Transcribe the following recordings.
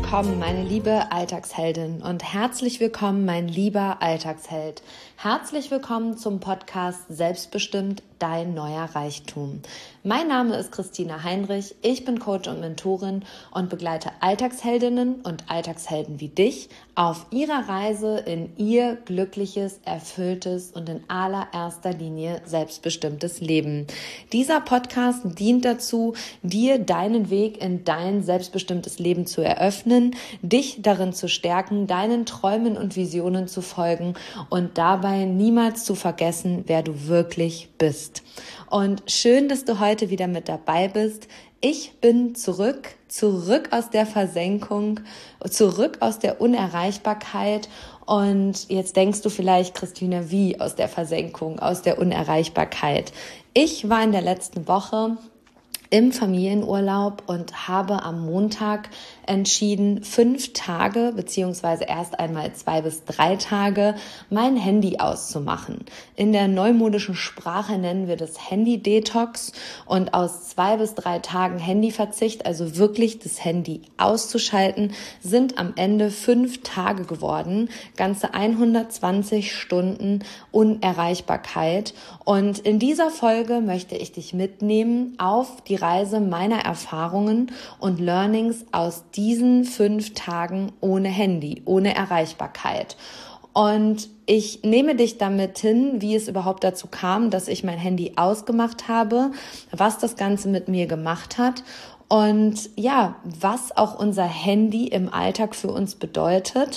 willkommen, meine liebe Alltagsheldin und herzlich willkommen, mein lieber Alltagsheld. Herzlich willkommen zum Podcast Selbstbestimmt, dein neuer Reichtum. Mein Name ist Christina Heinrich, ich bin Coach und Mentorin und begleite Alltagsheldinnen und Alltagshelden wie dich auf ihrer Reise in ihr glückliches, erfülltes und in allererster Linie selbstbestimmtes Leben. Dieser Podcast dient dazu, dir deinen Weg in dein selbstbestimmtes Leben zu eröffnen, dich darin zu stärken, deinen Träumen und Visionen zu folgen und dabei niemals zu vergessen, wer du wirklich bist. Und schön, dass du heute wieder mit dabei bist. Ich bin zurück aus der Versenkung, zurück aus der Unerreichbarkeit. Und jetzt denkst du vielleicht, Christina, wie aus der Versenkung, aus der Unerreichbarkeit? Ich war in der letzten Woche im Familienurlaub und habe am Montag entschieden, 5 Tage beziehungsweise erst einmal 2 bis 3 Tage mein Handy auszumachen. In der neumodischen Sprache nennen wir das Handy-Detox und aus 2 bis 3 Tagen Handyverzicht, also wirklich das Handy auszuschalten, sind am Ende 5 Tage geworden, ganze 120 Stunden Unerreichbarkeit. Und in dieser Folge möchte ich dich mitnehmen auf die Reise meiner Erfahrungen und Learnings aus diesen 5 Tagen ohne Handy, ohne Erreichbarkeit. Und ich nehme dich damit hin, wie es überhaupt dazu kam, dass ich mein Handy ausgemacht habe, was das Ganze mit mir gemacht hat und ja, was auch unser Handy im Alltag für uns bedeutet.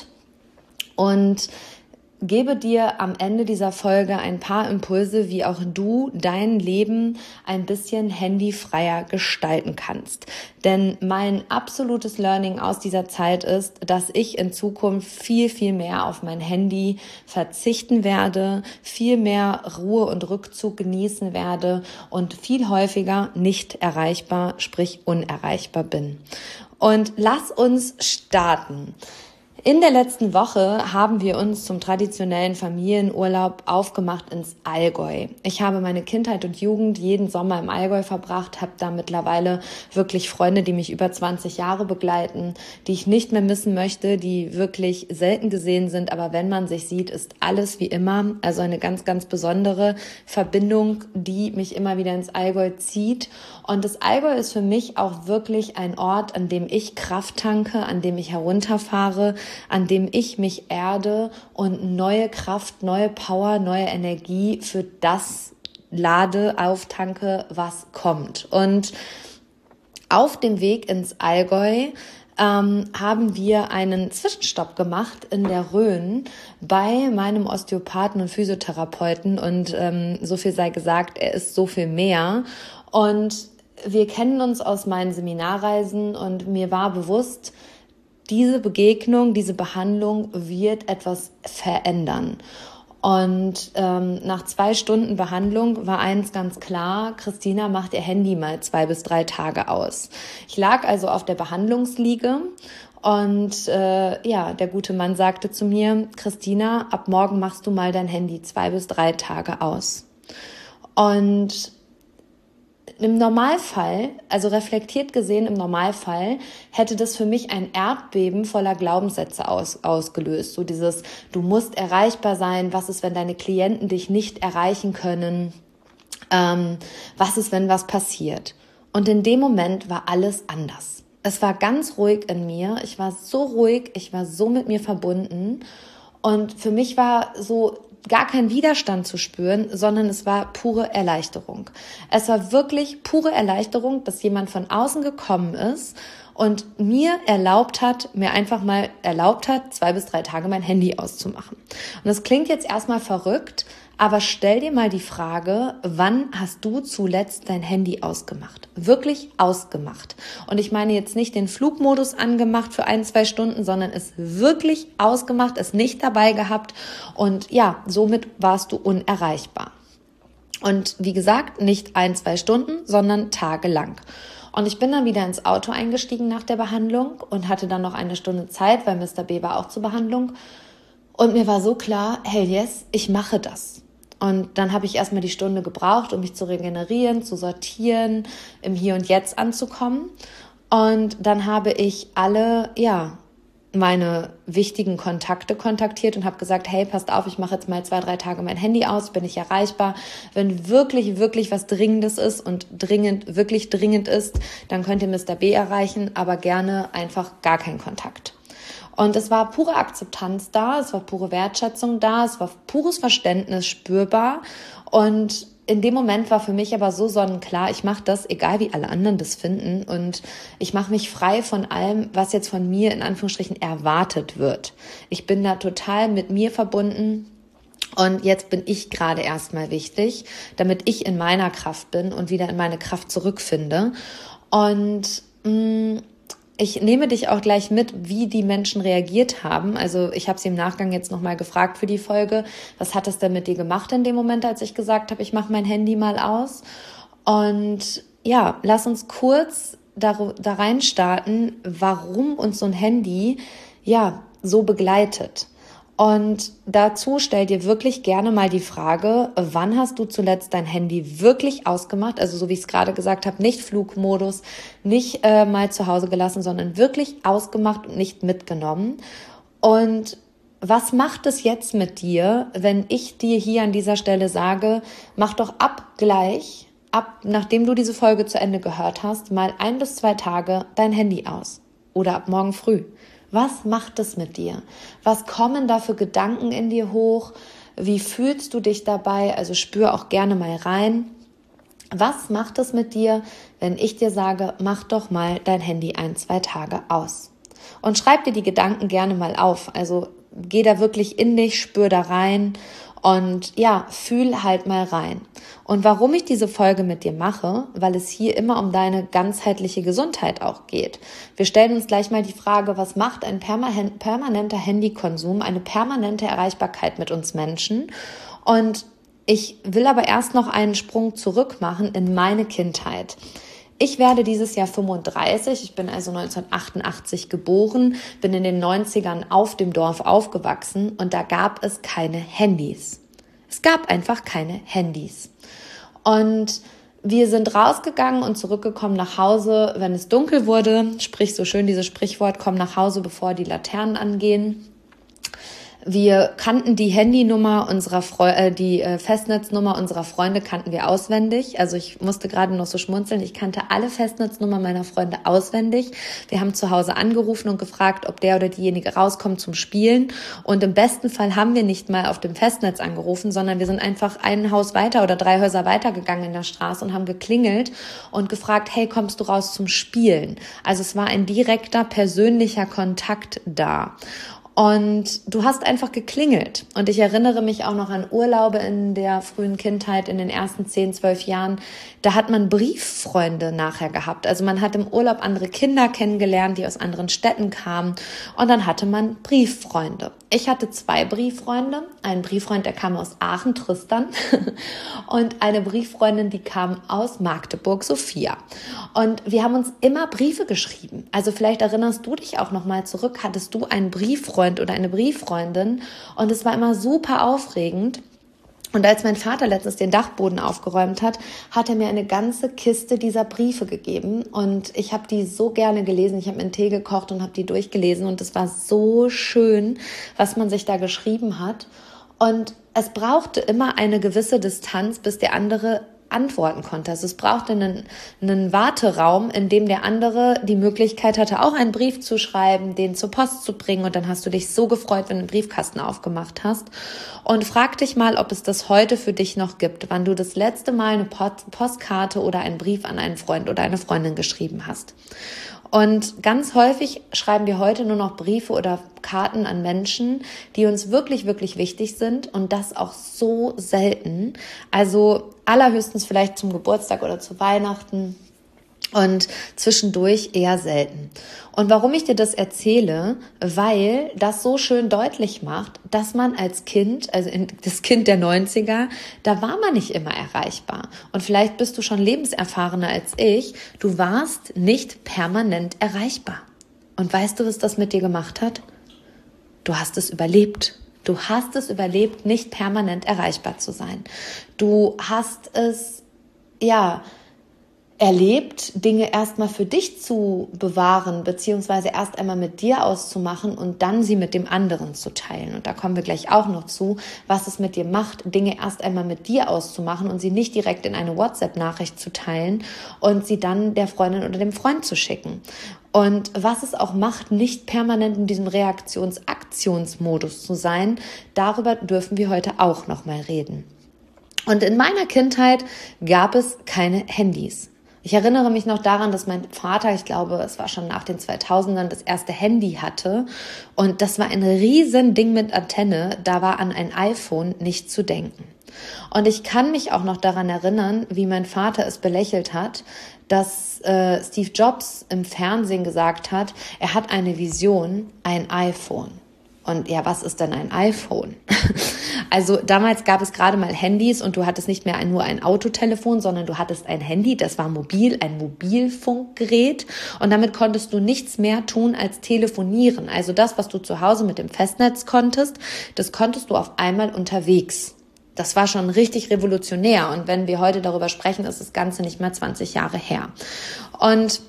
Und gebe dir am Ende dieser Folge ein paar Impulse, wie auch du dein Leben ein bisschen handyfreier gestalten kannst. Denn mein absolutes Learning aus dieser Zeit ist, dass ich in Zukunft viel, viel mehr auf mein Handy verzichten werde, viel mehr Ruhe und Rückzug genießen werde und viel häufiger nicht erreichbar, sprich unerreichbar bin. Und lass uns starten. In der letzten Woche haben wir uns zum traditionellen Familienurlaub aufgemacht ins Allgäu. Ich habe meine Kindheit und Jugend jeden Sommer im Allgäu verbracht, habe da mittlerweile wirklich Freunde, die mich über 20 Jahre begleiten, die ich nicht mehr missen möchte, die wirklich selten gesehen sind. Aber wenn man sich sieht, ist alles wie immer. Also eine ganz, ganz besondere Verbindung, die mich immer wieder ins Allgäu zieht. Und das Allgäu ist für mich auch wirklich ein Ort, an dem ich Kraft tanke, an dem ich herunterfahre, an dem ich mich erde und neue Kraft, neue Power, neue Energie für das lade, auftanke, was kommt. Und auf dem Weg ins Allgäu haben wir einen Zwischenstopp gemacht in der Rhön bei meinem Osteopathen und Physiotherapeuten. Und so viel sei gesagt, er ist so viel mehr. Und wir kennen uns aus meinen Seminarreisen und mir war bewusst, diese Begegnung, diese Behandlung wird etwas verändern. Und nach 2 Stunden Behandlung war eins ganz klar: Christina macht ihr Handy mal 2 bis 3 Tage aus. Ich lag also auf der Behandlungsliege und der gute Mann sagte zu mir: Christina, ab morgen machst du mal dein Handy 2 bis 3 Tage aus. Und im Normalfall, also reflektiert gesehen im Normalfall, hätte das für mich ein Erdbeben voller Glaubenssätze ausgelöst. So dieses, du musst erreichbar sein, was ist, wenn deine Klienten dich nicht erreichen können, was ist, wenn was passiert. Und in dem Moment war alles anders. Es war ganz ruhig in mir, ich war so ruhig, ich war so mit mir verbunden und für mich war so gar kein Widerstand zu spüren, sondern es war pure Erleichterung. Es war wirklich pure Erleichterung, dass jemand von außen gekommen ist und mir einfach mal erlaubt hat, 2 bis 3 Tage mein Handy auszumachen. Und das klingt jetzt erstmal verrückt, aber stell dir mal die Frage, wann hast du zuletzt dein Handy ausgemacht? Wirklich ausgemacht. Und ich meine jetzt nicht den Flugmodus angemacht für 1, 2 Stunden, sondern es wirklich ausgemacht, es nicht dabei gehabt und ja, somit warst du unerreichbar. Und wie gesagt, nicht 1, 2 Stunden, sondern tagelang. Und ich bin dann wieder ins Auto eingestiegen nach der Behandlung und hatte dann noch 1 Stunde Zeit, weil Mr. B war auch zur Behandlung. Und mir war so klar, hell yes, ich mache das. Und dann habe ich erstmal die Stunde gebraucht, um mich zu regenerieren, zu sortieren, im Hier und Jetzt anzukommen. Und dann habe ich alle, meine wichtigen Kontakte kontaktiert und habe gesagt, hey, passt auf, ich mache jetzt mal 2-3 Tage mein Handy aus, bin ich erreichbar. Wenn wirklich, wirklich was Dringendes ist und wirklich dringend ist, dann könnt ihr Mr. B erreichen, aber gerne einfach gar keinen Kontakt. Und es war pure Akzeptanz da, es war pure Wertschätzung da, es war pures Verständnis spürbar. Und in dem Moment war für mich aber so sonnenklar, ich mache das, egal wie alle anderen das finden. Und ich mache mich frei von allem, was jetzt von mir in Anführungsstrichen erwartet wird. Ich bin da total mit mir verbunden. Und jetzt bin ich gerade erstmal wichtig, damit ich in meiner Kraft bin und wieder in meine Kraft zurückfinde. Und ich nehme dich auch gleich mit, wie die Menschen reagiert haben. Also ich habe sie im Nachgang jetzt nochmal gefragt für die Folge, was hat es denn mit dir gemacht in dem Moment, als ich gesagt habe, ich mache mein Handy mal aus. Und ja, lass uns kurz da rein starten, warum uns so ein Handy so begleitet. Und dazu stell dir wirklich gerne mal die Frage, wann hast du zuletzt dein Handy wirklich ausgemacht? Also so wie ich es gerade gesagt habe, nicht Flugmodus, nicht mal zu Hause gelassen, sondern wirklich ausgemacht und nicht mitgenommen. Und was macht es jetzt mit dir, wenn ich dir hier an dieser Stelle sage, mach doch nachdem du diese Folge zu Ende gehört hast, mal 1 bis 2 Tage dein Handy aus oder ab morgen früh. Was macht es mit dir? Was kommen da für Gedanken in dir hoch? Wie fühlst du dich dabei? Also spür auch gerne mal rein. Was macht es mit dir, wenn ich dir sage, mach doch mal dein Handy 1-2 Tage aus? Und schreib dir die Gedanken gerne mal auf. Also geh da wirklich in dich, spür da rein und fühl halt mal rein. Und warum ich diese Folge mit dir mache, weil es hier immer um deine ganzheitliche Gesundheit auch geht. Wir stellen uns gleich mal die Frage, was macht ein permanenter Handykonsum, eine permanente Erreichbarkeit mit uns Menschen? Und ich will aber erst noch einen Sprung zurück machen in meine Kindheit. Ich werde dieses Jahr 35, ich bin also 1988 geboren, bin in den 90ern auf dem Dorf aufgewachsen und da gab es keine Handys. Es gab einfach keine Handys. Und wir sind rausgegangen und zurückgekommen nach Hause, wenn es dunkel wurde, sprich so schön dieses Sprichwort, komm nach Hause, bevor die Laternen angehen. Wir kannten die Handynummer die Festnetznummer unserer Freunde kannten wir auswendig. Also ich musste gerade noch so schmunzeln. Ich kannte alle Festnetznummern meiner Freunde auswendig. Wir haben zu Hause angerufen und gefragt, ob der oder diejenige rauskommt zum Spielen. Und im besten Fall haben wir nicht mal auf dem Festnetz angerufen, sondern wir sind einfach ein Haus weiter oder 3 Häuser weitergegangen in der Straße und haben geklingelt und gefragt, hey, kommst du raus zum Spielen? Also es war ein direkter, persönlicher Kontakt da. Und du hast einfach geklingelt. Und ich erinnere mich auch noch an Urlaube in der frühen Kindheit, in den ersten 10, 12 Jahren. Da hat man Brieffreunde nachher gehabt. Also man hat im Urlaub andere Kinder kennengelernt, die aus anderen Städten kamen. Und dann hatte man Brieffreunde. Ich hatte 2 Brieffreunde. Einen Brieffreund, der kam aus Aachen, Tristan. Und eine Brieffreundin, die kam aus Magdeburg, Sophia. Und wir haben uns immer Briefe geschrieben. Also vielleicht erinnerst du dich auch noch mal zurück. Hattest du einen Brieffreund oder eine Brieffreundin? Und es war immer super aufregend. Und als mein Vater letztens den Dachboden aufgeräumt hat, hat er mir eine ganze Kiste dieser Briefe gegeben. Und ich habe die so gerne gelesen. Ich habe mir einen Tee gekocht und habe die durchgelesen. Und es war so schön, was man sich da geschrieben hat. Und es brauchte immer eine gewisse Distanz, bis der andere antworten konnte. Also es brauchte einen Warteraum, in dem der andere die Möglichkeit hatte, auch einen Brief zu schreiben, den zur Post zu bringen, und dann hast du dich so gefreut, wenn du einen Briefkasten aufgemacht hast. Und frag dich mal, ob es das heute für dich noch gibt, wann du das letzte Mal eine Postkarte oder einen Brief an einen Freund oder eine Freundin geschrieben hast. Und ganz häufig schreiben wir heute nur noch Briefe oder Karten an Menschen, die uns wirklich, wirklich wichtig sind, und das auch so selten. Also allerhöchstens vielleicht zum Geburtstag oder zu Weihnachten und zwischendurch eher selten. Und warum ich dir das erzähle? Weil das so schön deutlich macht, dass man als Kind, also das Kind der 90er, da war man nicht immer erreichbar. Und vielleicht bist du schon lebenserfahrener als ich. Du warst nicht permanent erreichbar. Und weißt du, was das mit dir gemacht hat? Du hast es überlebt. Du hast es überlebt, nicht permanent erreichbar zu sein. Du hast es, erlebt, Dinge erstmal für dich zu bewahren, beziehungsweise erst einmal mit dir auszumachen und dann sie mit dem anderen zu teilen. Und da kommen wir gleich auch noch zu, was es mit dir macht, Dinge erst einmal mit dir auszumachen und sie nicht direkt in eine WhatsApp-Nachricht zu teilen und sie dann der Freundin oder dem Freund zu schicken. Und was es auch macht, nicht permanent in diesem Reaktions-Aktionsmodus zu sein, darüber dürfen wir heute auch noch mal reden. Und in meiner Kindheit gab es keine Handys. Ich erinnere mich noch daran, dass mein Vater, ich glaube, es war schon nach den 2000ern, das erste Handy hatte. Und das war ein riesen Ding mit Antenne. Da war an ein iPhone nicht zu denken. Und ich kann mich auch noch daran erinnern, wie mein Vater es belächelt hat, dass Steve Jobs im Fernsehen gesagt hat, er hat eine Vision, ein iPhone. Und ja, was ist denn ein iPhone? Also damals gab es gerade mal Handys und du hattest nicht mehr nur ein Autotelefon, sondern du hattest ein Handy, das war mobil, ein Mobilfunkgerät und damit konntest du nichts mehr tun als telefonieren. Also das, was du zu Hause mit dem Festnetz konntest, das konntest du auf einmal unterwegs. Das war schon richtig revolutionär und wenn wir heute darüber sprechen, ist das Ganze nicht mehr 20 Jahre her. Und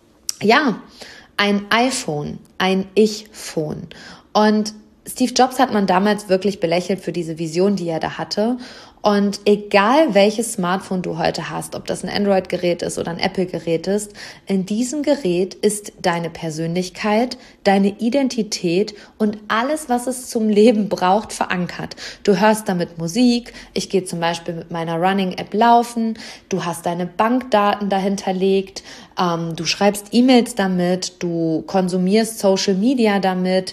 ja, ein iPhone, ein Ich-Phone. Und Steve Jobs hat man damals wirklich belächelt für diese Vision, die er da hatte. Und egal welches Smartphone du heute hast, ob das ein Android-Gerät ist oder ein Apple-Gerät ist, in diesem Gerät ist deine Persönlichkeit, deine Identität und alles, was es zum Leben braucht, verankert. Du hörst damit Musik, ich gehe zum Beispiel mit meiner Running-App laufen, du hast deine Bankdaten dahinterlegt, du schreibst E-Mails damit, du konsumierst Social Media damit,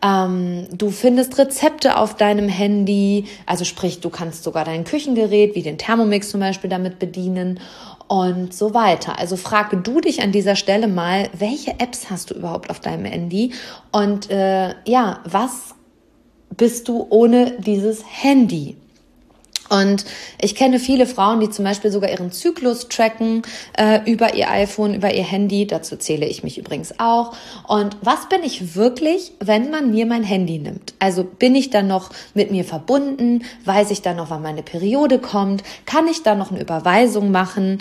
du findest Rezepte auf deinem Handy, also sprich, du kannst sogar dein Küchengerät, wie den Thermomix zum Beispiel, damit bedienen und so weiter. Also frage du dich an dieser Stelle mal, welche Apps hast du überhaupt auf deinem Handy und was bist du ohne dieses Handy? Und ich kenne viele Frauen, die zum Beispiel sogar ihren Zyklus tracken über ihr iPhone, über ihr Handy. Dazu zähle ich mich übrigens auch. Und was bin ich wirklich, wenn man mir mein Handy nimmt? Also bin ich dann noch mit mir verbunden? Weiß ich dann noch, wann meine Periode kommt? Kann ich da noch eine Überweisung machen?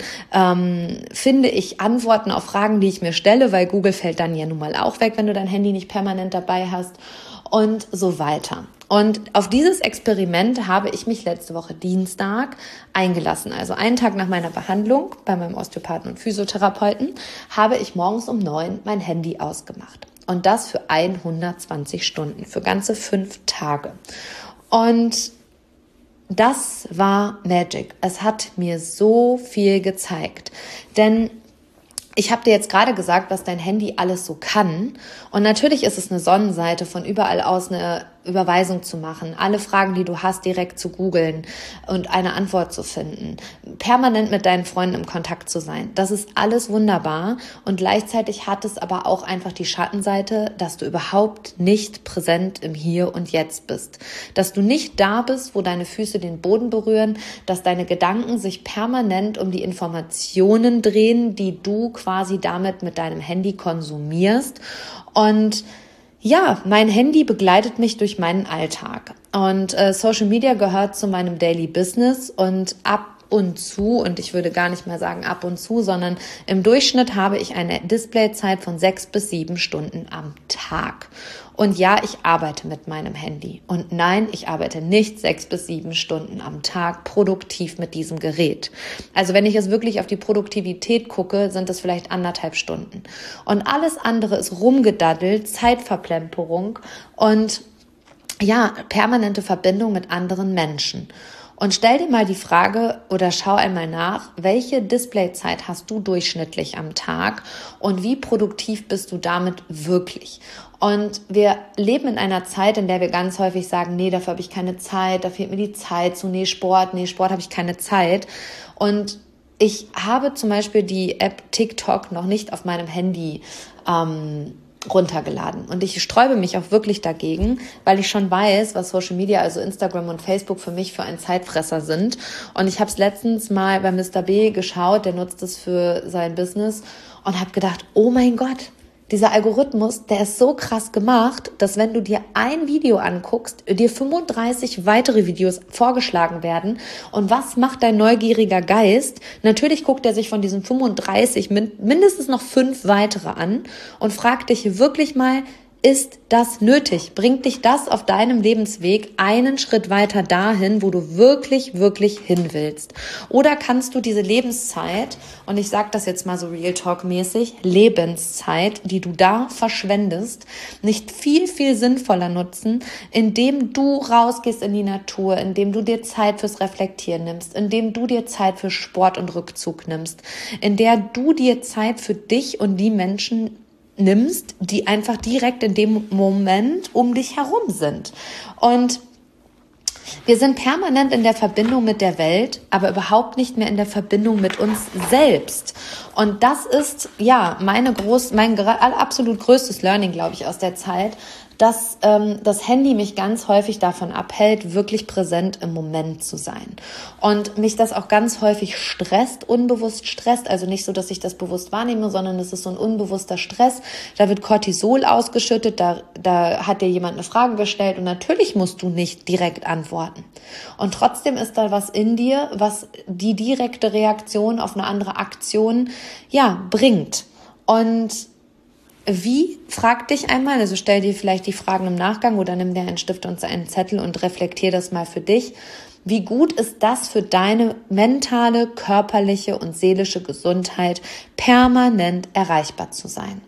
Finde ich Antworten auf Fragen, die ich mir stelle? Weil Google fällt dann ja nun mal auch weg, wenn du dein Handy nicht permanent dabei hast. Und so weiter. Und auf dieses Experiment habe ich mich letzte Woche Dienstag eingelassen. Also einen Tag nach meiner Behandlung bei meinem Osteopathen und Physiotherapeuten habe ich morgens um 9 mein Handy ausgemacht. Und das für 120 Stunden, für ganze 5 Tage. Und das war Magic. Es hat mir so viel gezeigt. Denn ich habe dir jetzt gerade gesagt, was dein Handy alles so kann. Und natürlich ist es eine Sonnenseite, von überall aus eine Überweisung zu machen, alle Fragen, die du hast, direkt zu googeln und eine Antwort zu finden, permanent mit deinen Freunden im Kontakt zu sein. Das ist alles wunderbar und gleichzeitig hat es aber auch einfach die Schattenseite, dass du überhaupt nicht präsent im Hier und Jetzt bist, dass du nicht da bist, wo deine Füße den Boden berühren, dass deine Gedanken sich permanent um die Informationen drehen, die du quasi damit mit deinem Handy konsumierst. Und ja, mein Handy begleitet mich durch meinen Alltag und Social Media gehört zu meinem Daily Business und ab und zu, und ich würde gar nicht mal sagen ab und zu, sondern im Durchschnitt habe ich eine Displayzeit von 6 bis 7 Stunden am Tag. Und ja, ich arbeite mit meinem Handy. Und nein, ich arbeite nicht 6 bis 7 Stunden am Tag produktiv mit diesem Gerät. Also wenn ich jetzt wirklich auf die Produktivität gucke, sind es vielleicht 1,5 Stunden. Und alles andere ist rumgedaddelt, Zeitverplemperung und ja, permanente Verbindung mit anderen Menschen. Und stell dir mal die Frage oder schau einmal nach, welche Displayzeit hast du durchschnittlich am Tag und wie produktiv bist du damit wirklich? Und wir leben in einer Zeit, in der wir ganz häufig sagen, nee, dafür habe ich keine Zeit, da fehlt mir die Zeit zu, nee, Sport habe ich keine Zeit. Und ich habe zum Beispiel die App TikTok noch nicht auf meinem Handy runtergeladen. Und ich sträube mich auch wirklich dagegen, weil ich schon weiß, was Social Media, also Instagram und Facebook für mich für ein Zeitfresser sind. Und ich habe es letztens mal bei Mr. B geschaut, der nutzt es für sein Business und habe gedacht, oh mein Gott, Dieser Algorithmus, der ist so krass gemacht, dass wenn du dir ein Video anguckst, dir 35 weitere Videos vorgeschlagen werden. Und was macht dein neugieriger Geist? Natürlich guckt er sich von diesen 35 mindestens noch 5 weitere an und fragt dich wirklich mal, ist das nötig? Bringt dich das auf deinem Lebensweg einen Schritt weiter dahin, wo du wirklich, wirklich hin willst? Oder kannst du diese Lebenszeit, und ich sage das jetzt mal so Real Talk-mäßig, Lebenszeit, die du da verschwendest, nicht viel, viel sinnvoller nutzen, indem du rausgehst in die Natur, indem du dir Zeit fürs Reflektieren nimmst, indem du dir Zeit für Sport und Rückzug nimmst, in der du dir Zeit für dich und die Menschen nimmst, die einfach direkt in dem Moment um dich herum sind. Und wir sind permanent in der Verbindung mit der Welt, aber überhaupt nicht mehr in der Verbindung mit uns selbst. Und das ist ja mein absolut größtes Learning, glaube ich, aus der Zeit, dass das Handy mich ganz häufig davon abhält, wirklich präsent im Moment zu sein. Und mich das auch ganz häufig unbewusst stresst. Also nicht so, dass ich das bewusst wahrnehme, sondern es ist so ein unbewusster Stress. Da wird Cortisol ausgeschüttet, da hat dir jemand eine Frage gestellt und natürlich musst du nicht direkt antworten. Und trotzdem ist da was in dir, was die direkte Reaktion auf eine andere Aktion, bringt. Und wie? Frag dich einmal, also stell dir vielleicht die Fragen im Nachgang oder nimm dir einen Stift und einen Zettel und reflektier das mal für dich. Wie gut ist das für deine mentale, körperliche und seelische Gesundheit, permanent erreichbar zu sein?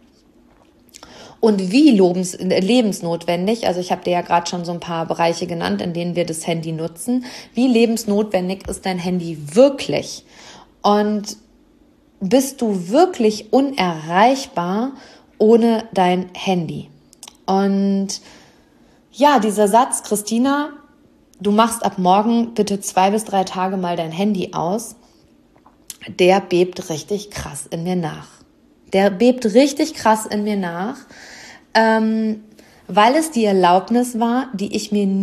Und wie lebensnotwendig, also ich habe dir ja gerade schon so ein paar Bereiche genannt, in denen wir das Handy nutzen, wie lebensnotwendig ist dein Handy wirklich? Und bist du wirklich unerreichbar ohne dein Handy? Und ja, dieser Satz, Christina, du machst ab morgen bitte 2 bis 3 Tage mal dein Handy aus, der bebt richtig krass in mir nach. Weil es die Erlaubnis war, die ich mir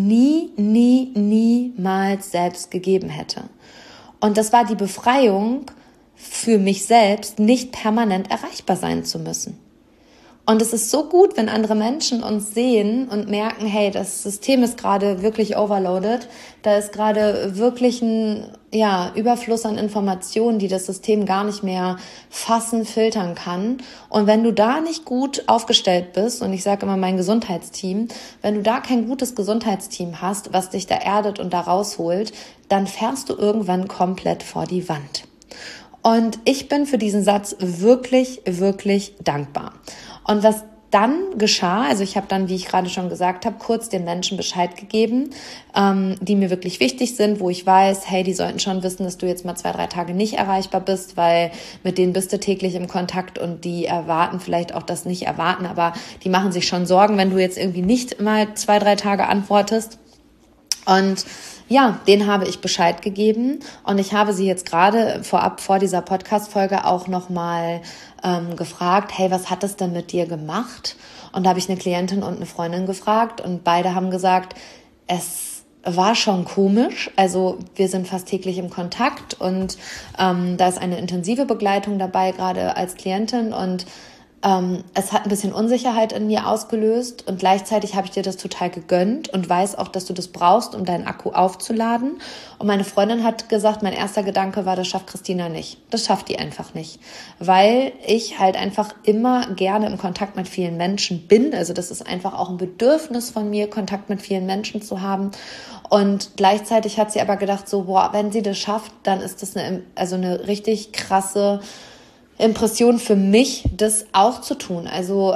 niemals selbst gegeben hätte. Und das war die Befreiung für mich selbst, nicht permanent erreichbar sein zu müssen. Und es ist so gut, wenn andere Menschen uns sehen und merken, hey, das System ist gerade wirklich overloaded, da ist gerade wirklich ein Überfluss an Informationen, die das System gar nicht mehr fassen, filtern kann. Und wenn du da nicht gut aufgestellt bist, und ich sage immer mein Gesundheitsteam, wenn du da kein gutes Gesundheitsteam hast, was dich da erdet und da rausholt, dann fährst du irgendwann komplett vor die Wand. Und ich bin für diesen Satz wirklich, wirklich dankbar. Und was dann geschah, also ich habe dann, wie ich gerade schon gesagt habe, kurz den Menschen Bescheid gegeben, die mir wirklich wichtig sind, wo ich weiß, hey, die sollten schon wissen, dass du jetzt mal 2, 3 Tage nicht erreichbar bist, weil mit denen bist du täglich im Kontakt und die erwarten vielleicht auch das nicht erwarten, aber die machen sich schon Sorgen, wenn du jetzt irgendwie nicht mal 2, 3 Tage antwortest. Und ja, denen habe ich Bescheid gegeben und ich habe sie jetzt gerade vor dieser Podcast-Folge auch nochmal gefragt, hey, was hat das denn mit dir gemacht? Und da habe ich eine Klientin und eine Freundin gefragt und beide haben gesagt, es war schon komisch, also wir sind fast täglich im Kontakt und da ist eine intensive Begleitung dabei, gerade als Klientin und es hat ein bisschen Unsicherheit in mir ausgelöst und gleichzeitig habe ich dir das total gegönnt und weiß auch, dass du das brauchst, um deinen Akku aufzuladen. Und meine Freundin hat gesagt, mein erster Gedanke war, das schafft Christina nicht. Das schafft die einfach nicht, weil ich halt einfach immer gerne im Kontakt mit vielen Menschen bin. Also das ist einfach auch ein Bedürfnis von mir, Kontakt mit vielen Menschen zu haben. Und gleichzeitig hat sie aber gedacht, so, wenn sie das schafft, dann ist das eine richtig krasse Impression für mich, das auch zu tun. Also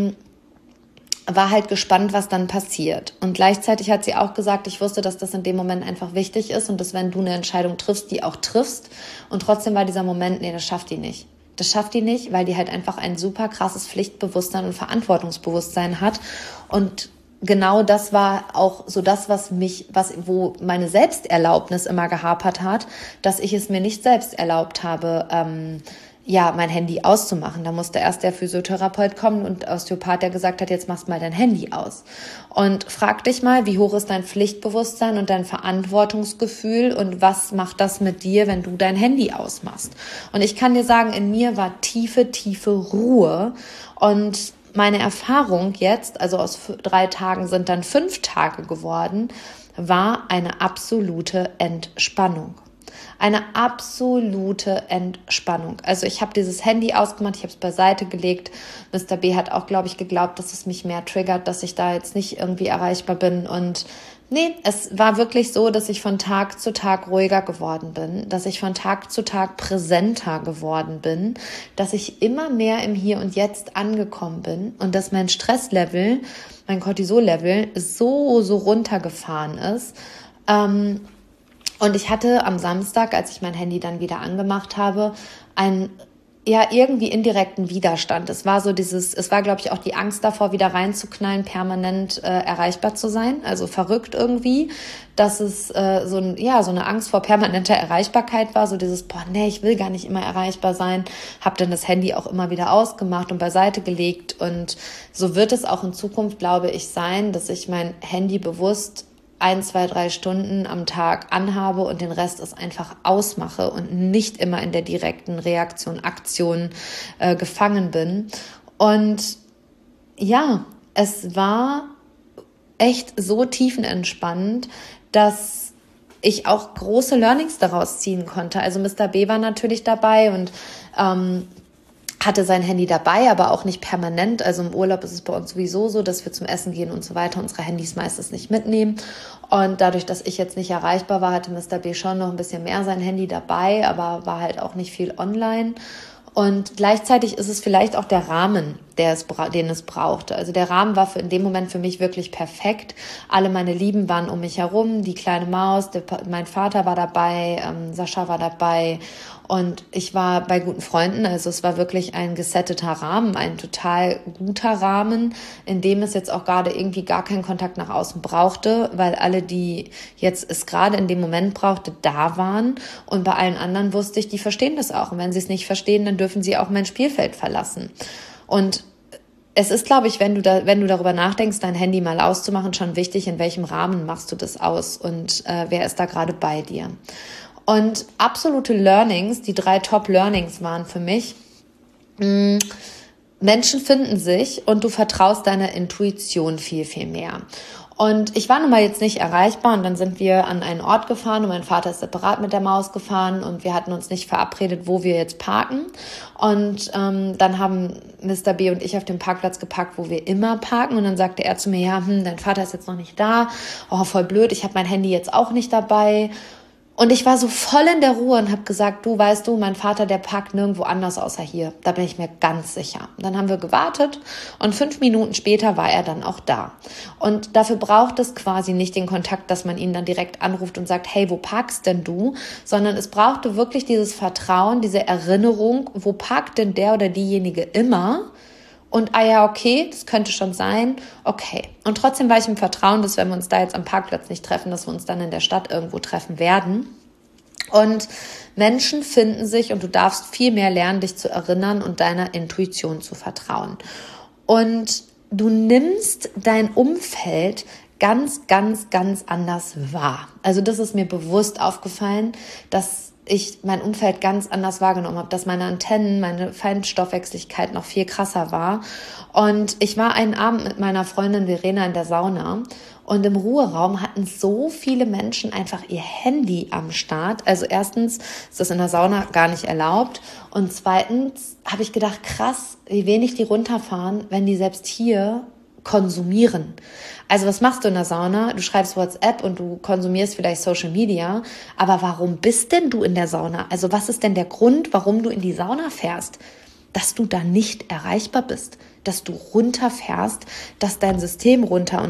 war halt gespannt, was dann passiert. Und gleichzeitig hat sie auch gesagt, ich wusste, dass das in dem Moment einfach wichtig ist und dass wenn du eine Entscheidung triffst, die auch triffst. Und trotzdem war dieser Moment, nee, das schafft die nicht. Das schafft die nicht, weil die halt einfach ein super krasses Pflichtbewusstsein und Verantwortungsbewusstsein hat. Und genau das war auch so das, wo meine Selbsterlaubnis immer gehapert hat, dass ich es mir nicht selbst erlaubt habe, mein Handy auszumachen. Da musste erst der Physiotherapeut kommen und Osteopath, der gesagt hat, jetzt machst mal dein Handy aus. Und frag dich mal, wie hoch ist dein Pflichtbewusstsein und dein Verantwortungsgefühl und was macht das mit dir, wenn du dein Handy ausmachst? Und ich kann dir sagen, in mir war tiefe, tiefe Ruhe und meine Erfahrung jetzt, also aus 3 Tagen sind dann 5 Tage geworden, war eine absolute Entspannung. Eine absolute Entspannung. Also ich habe dieses Handy ausgemacht, ich habe es beiseite gelegt. Mr. B hat auch, glaube ich, geglaubt, dass es mich mehr triggert, dass ich da jetzt nicht irgendwie erreichbar bin. Und nee, es war wirklich so, dass ich von Tag zu Tag ruhiger geworden bin, dass ich von Tag zu Tag präsenter geworden bin, dass ich immer mehr im Hier und Jetzt angekommen bin und dass mein Stresslevel, mein Cortisol-Level so runtergefahren ist. Und ich hatte am Samstag, als ich mein Handy dann wieder angemacht habe, einen irgendwie indirekten Widerstand. Es war glaube ich, auch die Angst davor, wieder reinzuknallen, permanent erreichbar zu sein. Also verrückt irgendwie, dass es so eine Angst vor permanenter Erreichbarkeit war. So dieses, ich will gar nicht immer erreichbar sein. Habe dann das Handy auch immer wieder ausgemacht und beiseite gelegt. Und so wird es auch in Zukunft, glaube ich, sein, dass ich mein Handy bewusst 1, 2, 3 Stunden am Tag anhabe und den Rest ist einfach ausmache und nicht immer in der direkten Aktion gefangen bin. Und ja, es war echt so tiefenentspannend, dass ich auch große Learnings daraus ziehen konnte. Also Mr. B war natürlich dabei und hatte sein Handy dabei, aber auch nicht permanent. Also im Urlaub ist es bei uns sowieso so, dass wir zum Essen gehen und so weiter unsere Handys meistens nicht mitnehmen. Und dadurch, dass ich jetzt nicht erreichbar war, hatte Mr. B schon noch ein bisschen mehr sein Handy dabei, aber war halt auch nicht viel online. Und gleichzeitig ist es vielleicht auch der Rahmen, den es brauchte. Also der Rahmen war in dem Moment für mich wirklich perfekt. Alle meine Lieben waren um mich herum, die kleine Maus, mein Vater war dabei, Sascha war dabei und ich war bei guten Freunden. Also es war wirklich ein gesetteter Rahmen, ein total guter Rahmen, in dem es jetzt auch gerade irgendwie gar keinen Kontakt nach außen brauchte, weil alle, die jetzt es gerade in dem Moment brauchte, da waren. Und bei allen anderen wusste ich, die verstehen das auch. Und wenn sie es nicht verstehen, dann dürfen sie auch mein Spielfeld verlassen. Und es ist, glaube ich, wenn du darüber nachdenkst, dein Handy mal auszumachen, schon wichtig, in welchem Rahmen machst du das aus und wer ist da gerade bei dir. Und absolute Learnings, die 3 Top-Learnings waren für mich, Menschen finden sich und du vertraust deiner Intuition viel, viel mehr. Und ich war nun mal jetzt nicht erreichbar und dann sind wir an einen Ort gefahren und mein Vater ist separat mit der Maus gefahren und wir hatten uns nicht verabredet, wo wir jetzt parken. Und dann haben Mr. B und ich auf dem Parkplatz geparkt, wo wir immer parken und dann sagte er zu mir, dein Vater ist jetzt noch nicht da, voll blöd, ich habe mein Handy jetzt auch nicht dabei. Und ich war so voll in der Ruhe und habe gesagt, weißt du, mein Vater, der parkt nirgendwo anders außer hier. Da bin ich mir ganz sicher. Und dann haben wir gewartet und 5 Minuten später war er dann auch da. Und dafür braucht es quasi nicht den Kontakt, dass man ihn dann direkt anruft und sagt, hey, wo parkst denn du? Sondern es brauchte wirklich dieses Vertrauen, diese Erinnerung, wo parkt denn der oder diejenige immer? Und okay, das könnte schon sein, okay. Und trotzdem war ich im Vertrauen, dass wenn wir uns da jetzt am Parkplatz nicht treffen, dass wir uns dann in der Stadt irgendwo treffen werden. Und Menschen finden sich und du darfst viel mehr lernen, dich zu erinnern und deiner Intuition zu vertrauen. Und du nimmst dein Umfeld ganz, ganz, ganz anders wahr. Also das ist mir bewusst aufgefallen, dass ich mein Umfeld ganz anders wahrgenommen habe, dass meine Antennen, meine Feinstoffwechslichkeit noch viel krasser war. Und ich war einen Abend mit meiner Freundin Verena in der Sauna und im Ruheraum hatten so viele Menschen einfach ihr Handy am Start. Also erstens ist das in der Sauna gar nicht erlaubt und zweitens habe ich gedacht, krass, wie wenig die runterfahren, wenn die selbst hier konsumieren. Also was machst du in der Sauna? Du schreibst WhatsApp und du konsumierst vielleicht Social Media, aber warum bist denn du in der Sauna? Also was ist denn der Grund, warum du in die Sauna fährst? Dass du da nicht erreichbar bist, dass du runterfährst, dass dein System runterfahren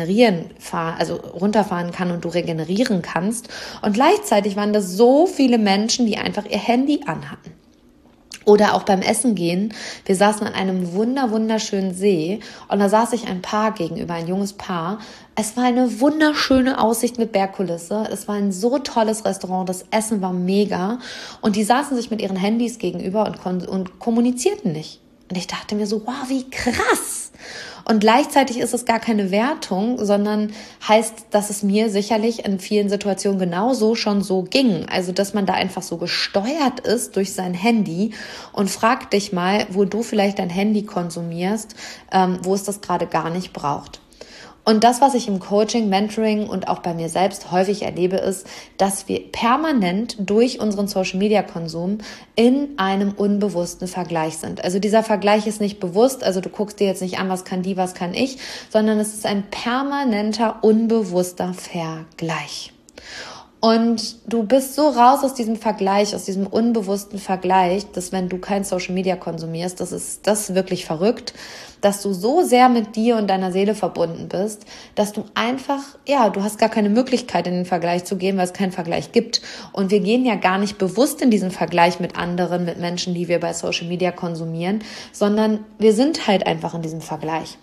kann und du regenerieren kannst. Und gleichzeitig waren das so viele Menschen, die einfach ihr Handy anhatten. Oder auch beim Essen gehen. Wir saßen an einem wunderschönen See und da saß ich ein Paar gegenüber, ein junges Paar. Es war eine wunderschöne Aussicht mit Bergkulisse. Es war ein so tolles Restaurant, das Essen war mega und die saßen sich mit ihren Handys gegenüber und kommunizierten nicht. Und ich dachte mir so, wow, wie krass. Und gleichzeitig ist es gar keine Wertung, sondern heißt, dass es mir sicherlich in vielen Situationen genauso schon so ging. Also, dass man da einfach so gesteuert ist durch sein Handy und frag dich mal, wo du vielleicht dein Handy konsumierst, wo es das gerade gar nicht braucht. Und das, was ich im Coaching, Mentoring und auch bei mir selbst häufig erlebe, ist, dass wir permanent durch unseren Social-Media-Konsum in einem unbewussten Vergleich sind. Also dieser Vergleich ist nicht bewusst, also du guckst dir jetzt nicht an, was kann die, was kann ich, sondern es ist ein permanenter, unbewusster Vergleich. Und du bist so raus aus diesem Vergleich, aus diesem unbewussten Vergleich, dass wenn du kein Social Media konsumierst, das ist wirklich verrückt, dass du so sehr mit dir und deiner Seele verbunden bist, dass du einfach, du hast gar keine Möglichkeit in den Vergleich zu gehen, weil es keinen Vergleich gibt. Und wir gehen ja gar nicht bewusst in diesen Vergleich mit anderen, mit Menschen, die wir bei Social Media konsumieren, sondern wir sind halt einfach in diesem Vergleich.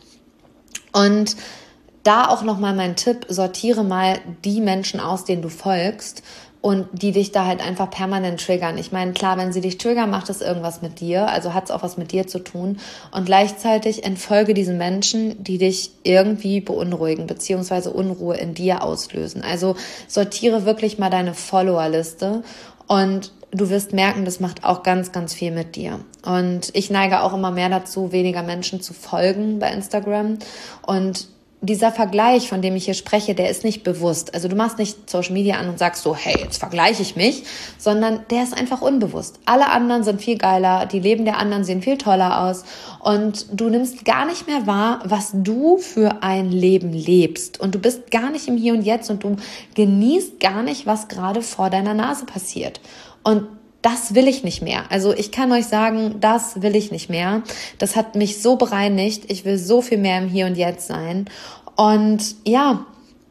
Und da auch nochmal mein Tipp, sortiere mal die Menschen aus, denen du folgst und die dich da halt einfach permanent triggern. Ich meine, klar, wenn sie dich triggern, macht es irgendwas mit dir, also hat es auch was mit dir zu tun. Und gleichzeitig entfolge diesen Menschen, die dich irgendwie beunruhigen, beziehungsweise Unruhe in dir auslösen. Also sortiere wirklich mal deine Followerliste und du wirst merken, das macht auch ganz, ganz viel mit dir. Und ich neige auch immer mehr dazu, weniger Menschen zu folgen bei Instagram. Und dieser Vergleich, von dem ich hier spreche, der ist nicht bewusst. Also du machst nicht Social Media an und sagst so, hey, jetzt vergleiche ich mich, sondern der ist einfach unbewusst. Alle anderen sind viel geiler, die Leben der anderen sehen viel toller aus und du nimmst gar nicht mehr wahr, was du für ein Leben lebst. Und du bist gar nicht im Hier und Jetzt und du genießt gar nicht, was gerade vor deiner Nase passiert. Und das will ich nicht mehr. Also ich kann euch sagen, das will ich nicht mehr. Das hat mich so bereinigt. Ich will so viel mehr im Hier und Jetzt sein. Und ja,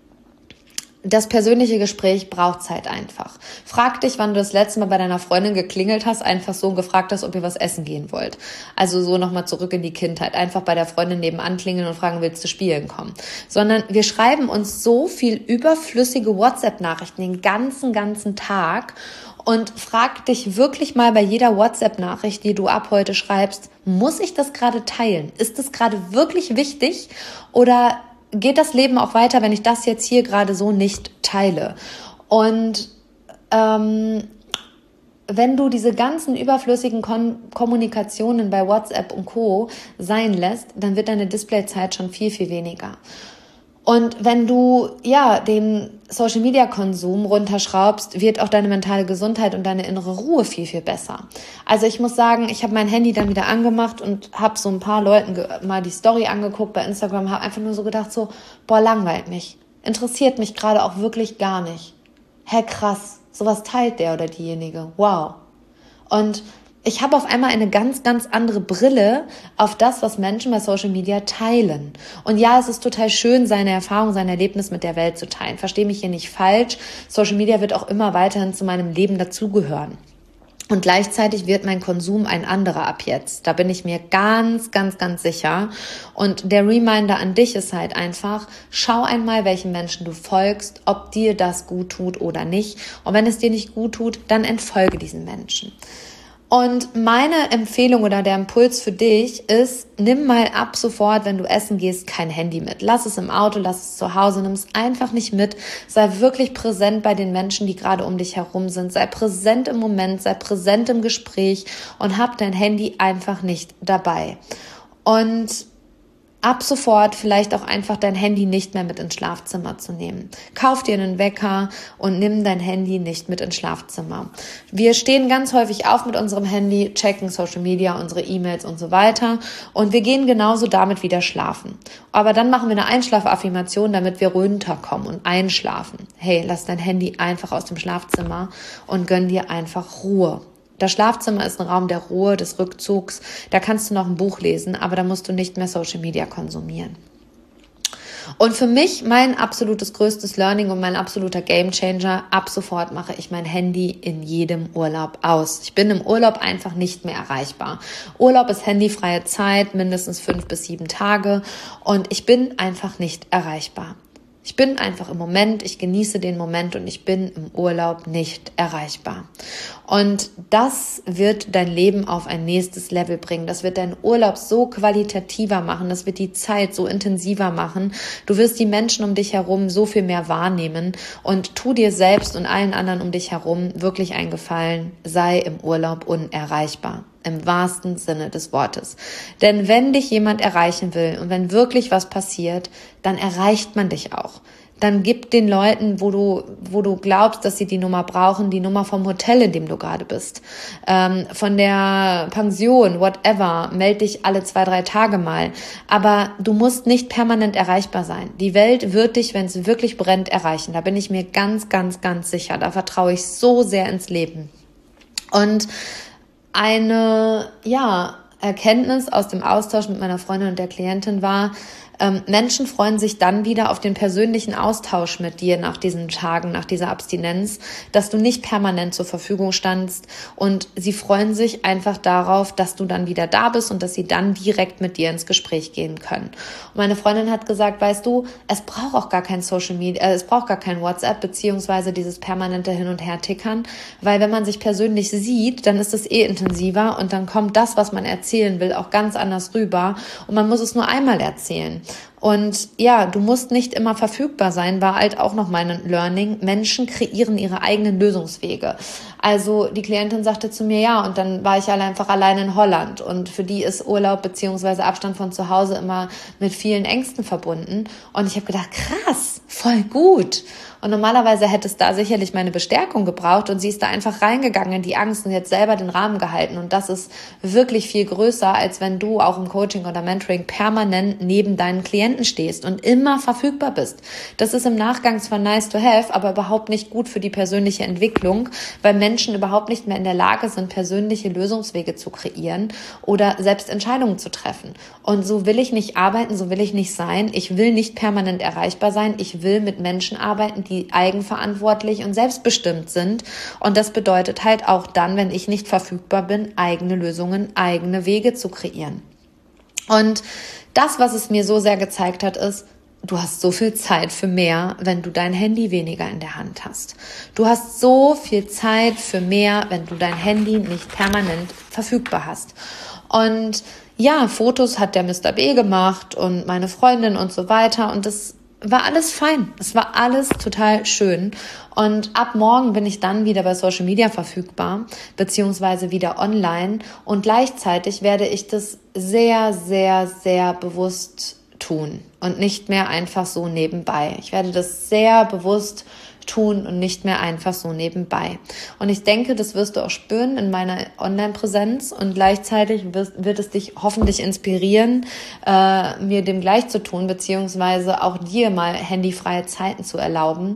das persönliche Gespräch braucht Zeit einfach. Frag dich, wann du das letzte Mal bei deiner Freundin geklingelt hast, einfach so und gefragt hast, ob ihr was essen gehen wollt. Also so nochmal zurück in die Kindheit. Einfach bei der Freundin nebenan klingeln und fragen, willst du spielen kommen? Sondern wir schreiben uns so viel überflüssige WhatsApp-Nachrichten den ganzen Tag. Und frag dich wirklich mal bei jeder WhatsApp-Nachricht, die du ab heute schreibst, muss ich das gerade teilen? Ist das gerade wirklich wichtig? Oder geht das Leben auch weiter, wenn ich das jetzt hier gerade so nicht teile? Und wenn du diese ganzen überflüssigen Kommunikationen bei WhatsApp und Co. sein lässt, dann wird deine Displayzeit schon viel, viel weniger. Und wenn du den Social-Media-Konsum runterschraubst, wird auch deine mentale Gesundheit und deine innere Ruhe viel, viel besser. Also ich muss sagen, ich habe mein Handy dann wieder angemacht und habe so ein paar Leuten mal die Story angeguckt bei Instagram, habe einfach nur so gedacht so, langweilt mich. Interessiert mich gerade auch wirklich gar nicht. Hä, krass, sowas teilt der oder diejenige. Wow. Und ich habe auf einmal eine ganz, ganz andere Brille auf das, was Menschen bei Social Media teilen. Und ja, es ist total schön, seine Erfahrung, sein Erlebnis mit der Welt zu teilen. Versteh mich hier nicht falsch. Social Media wird auch immer weiterhin zu meinem Leben dazugehören. Und gleichzeitig wird mein Konsum ein anderer ab jetzt. Da bin ich mir ganz, ganz, ganz sicher. Und der Reminder an dich ist halt einfach, schau einmal, welchen Menschen du folgst, ob dir das gut tut oder nicht. Und wenn es dir nicht gut tut, dann entfolge diesen Menschen. Und meine Empfehlung oder der Impuls für dich ist, nimm mal ab sofort, wenn du essen gehst, kein Handy mit. Lass es im Auto, lass es zu Hause, nimm es einfach nicht mit. Sei wirklich präsent bei den Menschen, die gerade um dich herum sind. Sei präsent im Moment, sei präsent im Gespräch und hab dein Handy einfach nicht dabei. Und ab sofort vielleicht auch einfach dein Handy nicht mehr mit ins Schlafzimmer zu nehmen. Kauf dir einen Wecker und nimm dein Handy nicht mit ins Schlafzimmer. Wir stehen ganz häufig auf mit unserem Handy, checken Social Media, unsere E-Mails und so weiter und wir gehen genauso damit wieder schlafen. Aber dann machen wir eine Einschlafaffirmation, damit wir runterkommen und einschlafen. Hey, lass dein Handy einfach aus dem Schlafzimmer und gönn dir einfach Ruhe. Das Schlafzimmer ist ein Raum der Ruhe, des Rückzugs. Da kannst du noch ein Buch lesen, aber da musst du nicht mehr Social Media konsumieren. Und für mich mein absolutes größtes Learning und mein absoluter Gamechanger, ab sofort mache ich mein Handy in jedem Urlaub aus. Ich bin im Urlaub einfach nicht mehr erreichbar. Urlaub ist handyfreie Zeit, mindestens 5 bis 7 Tage und ich bin einfach nicht erreichbar. Ich bin einfach im Moment, ich genieße den Moment und ich bin im Urlaub nicht erreichbar. Und das wird dein Leben auf ein nächstes Level bringen. Das wird deinen Urlaub so qualitativer machen. Das wird die Zeit so intensiver machen. Du wirst die Menschen um dich herum so viel mehr wahrnehmen und tu dir selbst und allen anderen um dich herum wirklich einen Gefallen. Sei im Urlaub unerreichbar. Im wahrsten Sinne des Wortes. Denn wenn dich jemand erreichen will und wenn wirklich was passiert, dann erreicht man dich auch. Dann gib den Leuten, wo du glaubst, dass sie die Nummer brauchen, die Nummer vom Hotel, in dem du gerade bist. Von der Pension, whatever, melde dich alle 2-3 Tage mal. Aber du musst nicht permanent erreichbar sein. Die Welt wird dich, wenn es wirklich brennt, erreichen. Da bin ich mir ganz, ganz, ganz sicher. Da vertraue ich so sehr ins Leben. Und eine Erkenntnis aus dem Austausch mit meiner Freundin und der Klientin war, Menschen freuen sich dann wieder auf den persönlichen Austausch mit dir nach diesen Tagen, nach dieser Abstinenz, dass du nicht permanent zur Verfügung standst, und sie freuen sich einfach darauf, dass du dann wieder da bist und dass sie dann direkt mit dir ins Gespräch gehen können. Und meine Freundin hat gesagt, weißt du, es braucht auch gar kein Social Media, es braucht gar kein WhatsApp beziehungsweise dieses permanente Hin- und Her-Tickern, weil wenn man sich persönlich sieht, dann ist es intensiver und dann kommt das, was man erzählen will, auch ganz anders rüber und man muss es nur einmal erzählen. Und ja, du musst nicht immer verfügbar sein, war halt auch noch mein Learning. Menschen kreieren ihre eigenen Lösungswege. Also die Klientin sagte zu mir, ja, und dann war ich einfach allein in Holland. Und für die ist Urlaub beziehungsweise Abstand von zu Hause immer mit vielen Ängsten verbunden. Und ich habe gedacht, krass, voll gut. Und normalerweise hätte es da sicherlich meine Bestärkung gebraucht und sie ist da einfach reingegangen in die Angst und jetzt selber den Rahmen gehalten. Und das ist wirklich viel größer, als wenn du auch im Coaching oder Mentoring permanent neben deinen Klienten stehst und immer verfügbar bist. Das ist im Nachgang zwar nice to have, aber überhaupt nicht gut für die persönliche Entwicklung, weil Menschen überhaupt nicht mehr in der Lage sind, persönliche Lösungswege zu kreieren oder selbst Entscheidungen zu treffen. Und so will ich nicht arbeiten, so will ich nicht sein. Ich will nicht permanent erreichbar sein. Ich will mit Menschen arbeiten, die eigenverantwortlich und selbstbestimmt sind. Und das bedeutet halt auch dann, wenn ich nicht verfügbar bin, eigene Lösungen, eigene Wege zu kreieren. Und das, was es mir so sehr gezeigt hat, ist, du hast so viel Zeit für mehr, wenn du dein Handy weniger in der Hand hast. Du hast so viel Zeit für mehr, wenn du dein Handy nicht permanent verfügbar hast. Und ja, Fotos hat der Mr. B gemacht und meine Freundin und so weiter. Und das war alles fein. Es war alles total schön. Und ab morgen bin ich dann wieder bei Social Media verfügbar, beziehungsweise wieder online. Und gleichzeitig werde ich das sehr, sehr, sehr bewusst tun und nicht mehr einfach so nebenbei. Ich werde das sehr bewusst tun und nicht mehr einfach so nebenbei. Und ich denke, das wirst du auch spüren in meiner Online-Präsenz und gleichzeitig wird es dich hoffentlich inspirieren, mir dem gleich zu tun, beziehungsweise auch dir mal handyfreie Zeiten zu erlauben.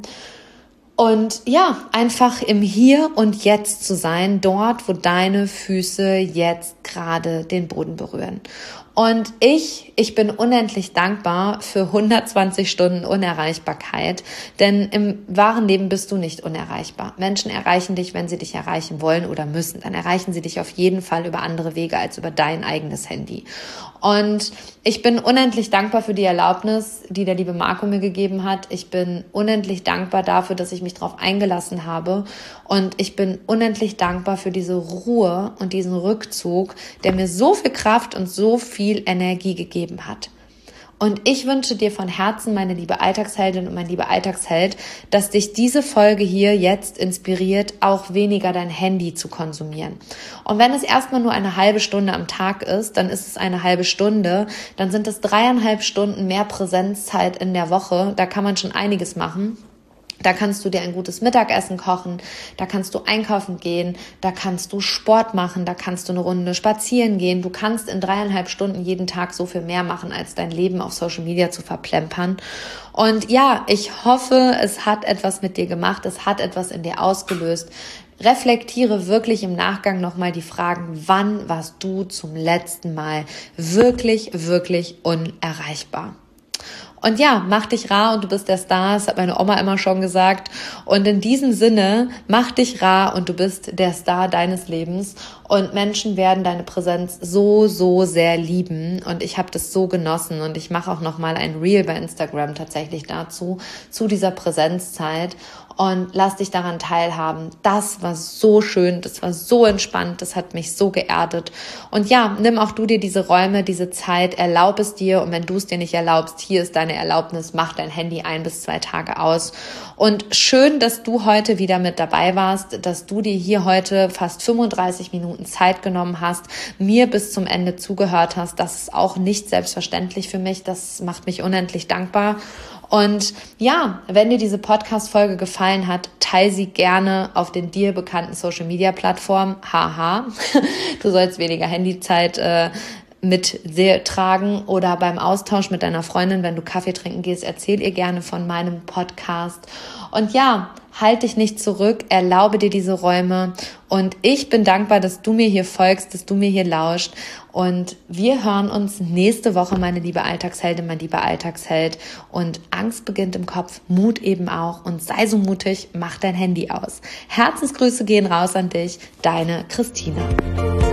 Und ja, einfach im Hier und Jetzt zu sein, dort, wo deine Füße jetzt gerade den Boden berühren. Und ich bin unendlich dankbar für 120 Stunden Unerreichbarkeit, denn im wahren Leben bist du nicht unerreichbar. Menschen erreichen dich, wenn sie dich erreichen wollen oder müssen. Dann erreichen sie dich auf jeden Fall über andere Wege als über dein eigenes Handy. Und ich bin unendlich dankbar für die Erlaubnis, die der liebe Marco mir gegeben hat. Ich bin unendlich dankbar dafür, dass ich mich darauf eingelassen habe. Und ich bin unendlich dankbar für diese Ruhe und diesen Rückzug, der mir so viel Kraft und so viel Energie gegeben hat. Und ich wünsche dir von Herzen, meine liebe Alltagsheldin und mein lieber Alltagsheld, dass dich diese Folge hier jetzt inspiriert, auch weniger dein Handy zu konsumieren. Und wenn es erstmal nur eine halbe Stunde am Tag ist, dann ist es eine halbe Stunde, dann sind es 3,5 Stunden mehr Präsenzzeit in der Woche. Da kann man schon einiges machen. Da kannst du dir ein gutes Mittagessen kochen, da kannst du einkaufen gehen, da kannst du Sport machen, da kannst du eine Runde spazieren gehen. Du kannst in 3,5 Stunden jeden Tag so viel mehr machen, als dein Leben auf Social Media zu verplempern. Und ja, ich hoffe, es hat etwas mit dir gemacht, es hat etwas in dir ausgelöst. Reflektiere wirklich im Nachgang nochmal die Fragen, wann warst du zum letzten Mal wirklich, wirklich unerreichbar? Und ja, mach dich rar und du bist der Star, das hat meine Oma immer schon gesagt. Und in diesem Sinne, mach dich rar und du bist der Star deines Lebens. Und Menschen werden deine Präsenz so, so sehr lieben. Und ich habe das so genossen. Und ich mache auch nochmal ein Reel bei Instagram tatsächlich dazu, zu dieser Präsenzzeit. Und lass dich daran teilhaben. Das war so schön, das war so entspannt, das hat mich so geerdet. Und ja, nimm auch du dir diese Räume, diese Zeit, erlaub es dir. Und wenn du es dir nicht erlaubst, hier ist deine Erlaubnis, mach dein Handy 1 bis 2 Tage aus. Und schön, dass du heute wieder mit dabei warst, dass du dir hier heute fast 35 Minuten Zeit genommen hast, mir bis zum Ende zugehört hast. Das ist auch nicht selbstverständlich für mich, das macht mich unendlich dankbar. Und ja, wenn dir diese Podcast-Folge gefallen hat, teile sie gerne auf den dir bekannten Social-Media-Plattformen. Haha, du sollst weniger Handyzeit mit dir tragen oder beim Austausch mit deiner Freundin, wenn du Kaffee trinken gehst, erzähl ihr gerne von meinem Podcast. Und ja, halt dich nicht zurück, erlaube dir diese Räume und ich bin dankbar, dass du mir hier folgst, dass du mir hier lauscht und wir hören uns nächste Woche, meine liebe Alltagsheldin, mein lieber Alltagsheld, und Angst beginnt im Kopf, Mut eben auch, und sei so mutig, mach dein Handy aus. Herzensgrüße gehen raus an dich, deine Christina.